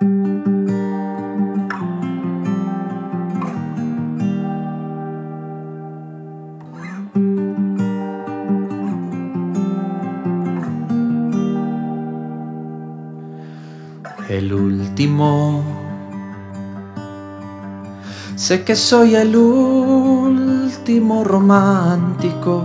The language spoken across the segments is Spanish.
El último. Sé que soy el último romántico.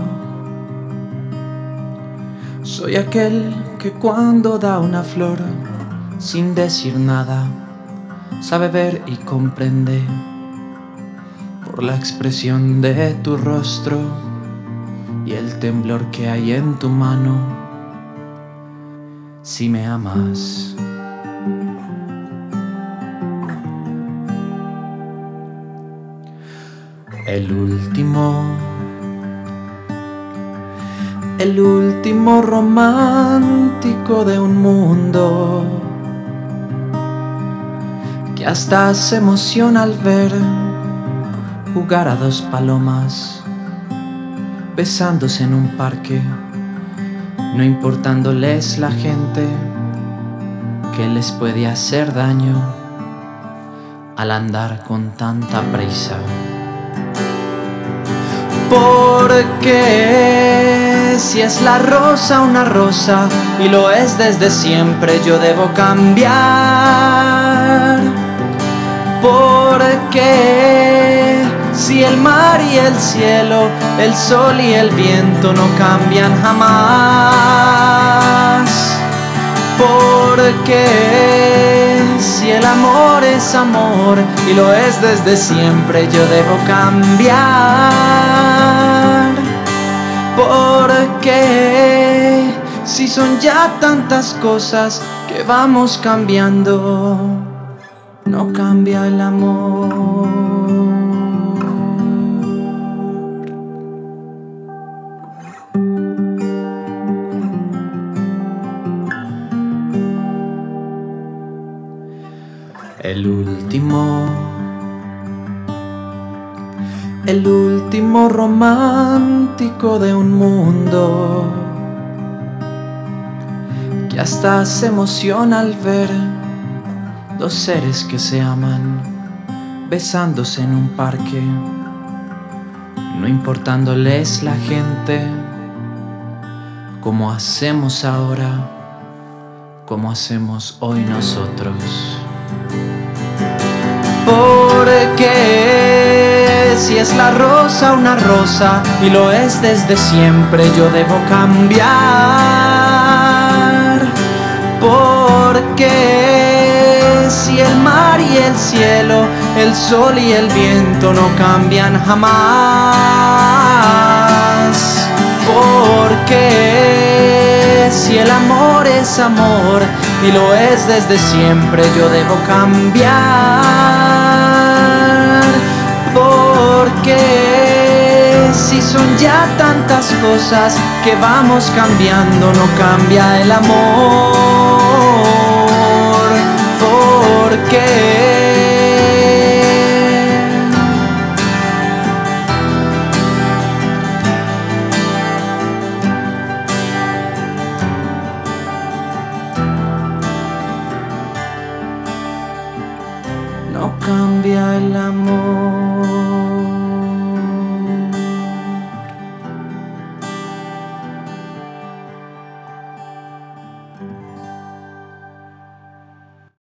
Soy aquel que cuando da una flor, sin decir nada, sabe ver y comprende por la expresión de tu rostro y el temblor que hay en tu mano. Si me amas. El último romántico de un mundo que hasta se emociona al ver jugar a dos palomas besándose en un parque, no importándoles la gente que les puede hacer daño al andar con tanta prisa. Porque si es la rosa una rosa y lo es desde siempre, yo debo cambiar. Porque si el mar y el cielo, el sol y el viento no cambian jamás. Porque si el amor es amor y lo es desde siempre, yo debo cambiar. Porque si son ya tantas cosas que vamos cambiando, no cambia el amor. El último romántico de un mundo que hasta se emociona al ver dos seres que se aman besándose en un parque, no importándoles la gente, como hacemos ahora, como hacemos hoy nosotros. Porque si es la rosa una rosa y lo es desde siempre, yo debo cambiar. Porque si el mar y el cielo, el sol y el viento no cambian jamás. Porque si el amor es amor y lo es desde siempre, yo debo cambiar. Porque si son ya tantas cosas que vamos cambiando, no cambia el amor. Porque no cambia el amor.